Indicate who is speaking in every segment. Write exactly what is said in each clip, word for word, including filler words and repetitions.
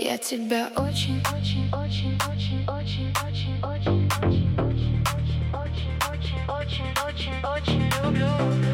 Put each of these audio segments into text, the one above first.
Speaker 1: Я тебя очень, очень, очень, очень, очень, очень, очень, очень, очень, очень, очень, очень, очень, очень люблю.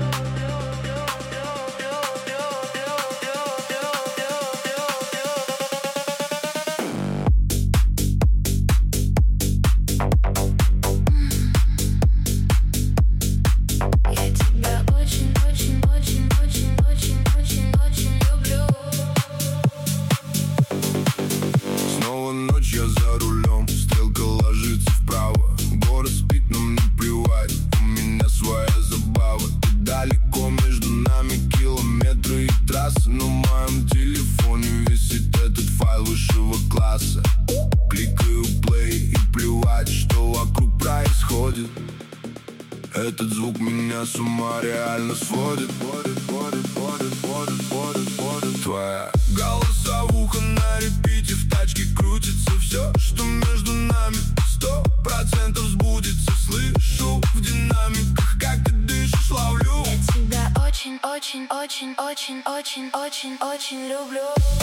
Speaker 2: Я за рулем, стрелка ложится вправо. Город спит, но мне плевать, у меня своя забава. Ты далеко, между нами километры и трассы, но в моем телефоне висит этот файл высшего класса. Кликаю плей и плевать, что вокруг происходит. Этот звук меня с ума реально сводит. Твоя голосовуха на репите, в тачке крутится все, что между нами сто процентов сбудется. Слышу в динамиках, как ты дышишь, ловлю.
Speaker 1: Я тебя очень, очень, очень, очень, очень, очень, очень люблю.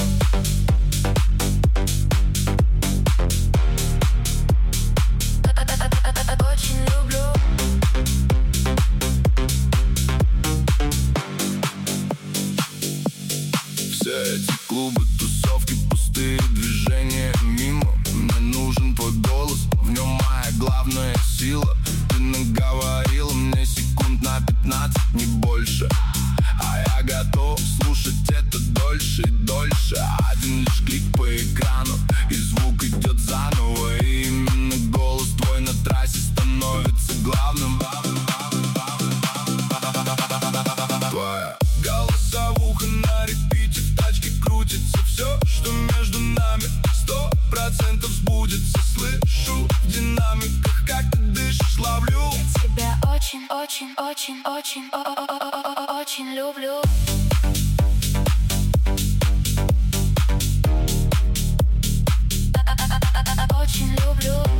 Speaker 1: Очень люблю.
Speaker 2: Все эти клубы, тусовки, пустые движения мимо. Мне нужен твой голос, в нем моя главная сила. Ты наговорила мне секунд на пятнадцать, не больше, а я готов слушать это дольше и дольше. Один лишь клик по экрану, и звук идет заново. И именно голос твой на трассе становится главным. Твоя голосовуха на репите, в тачке крутится все, что между нами сто процентов сбудется. Слышу в динамиках, как ты дышишь, ловлю.
Speaker 1: Я тебя очень, очень, очень, очень, очень люблю. Очень люблю.